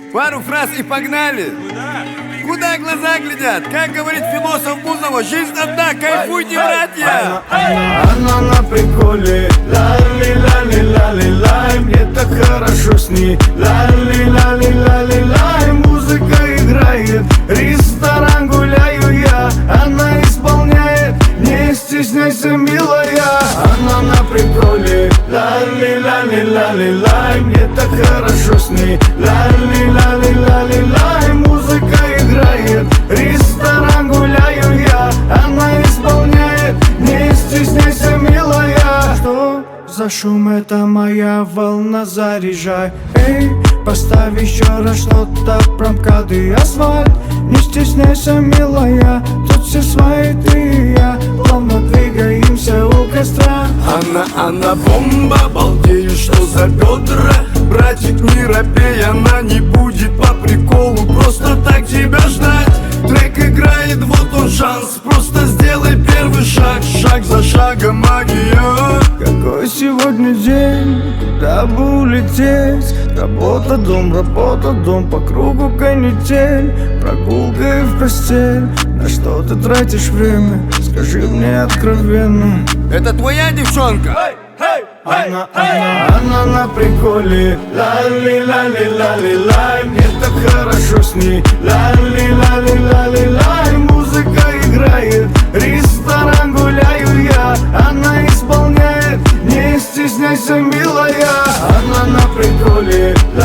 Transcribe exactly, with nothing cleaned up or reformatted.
Пару фраз и погнали. Куда глаза глядят? Как говорит философ Бузова, жизнь одна, кайфуйте, братья! Она на приколе, ла-ли-ла-ли-ла-ли-лай, мне так хорошо с ней, ла-ли-ла-ли-ла-ли-лай, музыка играет, ресторан гуляю я, она исполняет, не стесняйся, милая. Она на приколе, ла-ли-ла-ли-ла-ли-лай, мне так хорошо с ней, ла-ли-ла-ли-ла-ли-лай, музыка играет, ресторан гуляю я, она исполняет, не стесняйся, милая. Что за шум, это моя волна, заряжай. Эй, поставь еще раз что-то про МКАД и асфальт. Не стесняйся, милая, тут все свои, ты и я, плавно двигаемся у костра. Она, она бомба, балдею, что за бедра. Братик, не робей, она не будет по приколу просто так тебя ждать. Трек играет, вот он шанс, просто сделай первый шаг, шаг за шагом магия. Какой сегодня день, куда бы улететь? Работа, дом, работа, дом, по кругу канитель, прогулка и в постель. На что ты тратишь время? Скажи мне откровенно. Это твоя девчонка? Она, она, она на приколе, ла-ли-ла-ли-ла-ли-лай, мне так хорошо с ней, ла-ли-ла-ли-ла-ли-лай, музыка играет, ресторан гуляю я, она исполняет, не стесняйся, милая. Она на приколе,